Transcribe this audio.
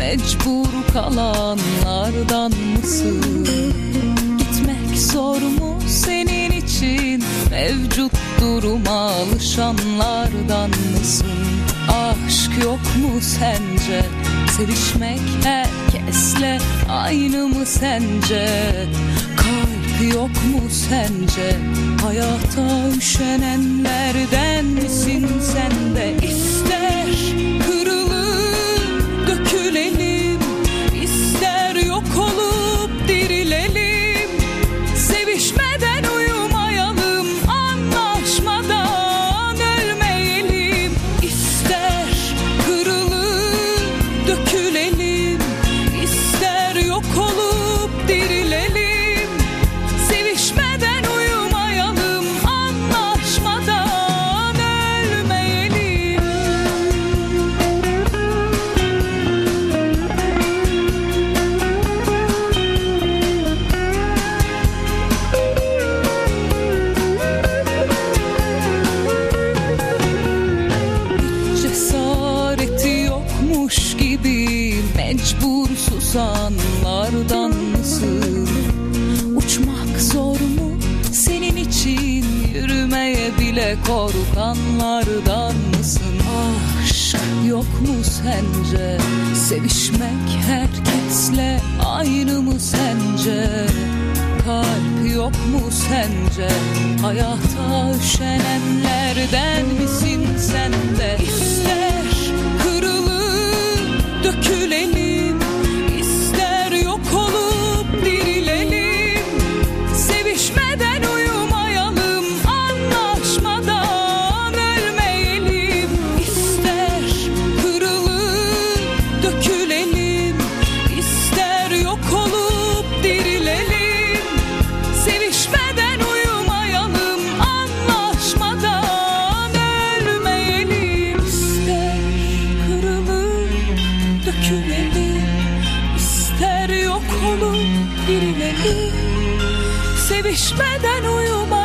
mecbur kalanlardan mısın? Gitmek zor mu senin için? Mevcut duruma alışanlardan mısın? Aşk yok mu sence? Sevişmek herkesle aynı mı sence? Kalp yok mu sence? Hayata üşenenlerden misin sen de? İster kırılıp dökülelim, ister yok olup dirilelim. Sevişmeden uyumayalım, anlaşmadan ölmeyelim. İster kırılıp dökülelim, ister yok olup dirilelim. Sevişmeden uyumayalım, anlaşmadan ölmeyelim. Cesareti yokmuş gibi mecbur susanlardan mısın? Uçmak zor mu senin için? Yürümeye bile korkanlardan mısın? Aşk yok mu sence? Sevişmek herkesle aynı mı sence? Kalp yok mu sence? Hayata üşenenlerden misin sen de? İster kırılıp dökülelim, ister yok olup dirilelim. Sevişmeden uyumayalım, anlaşmadan ölmeyelim. İster kırılıp dökülelim, ister yok olup dirilelim. Sevişmeden uyumayalım, anlaşmadan ölmeyelim. İster kırılıp dökülelim, ister yok olup dirilelim. Sevişmeden uyumayalım.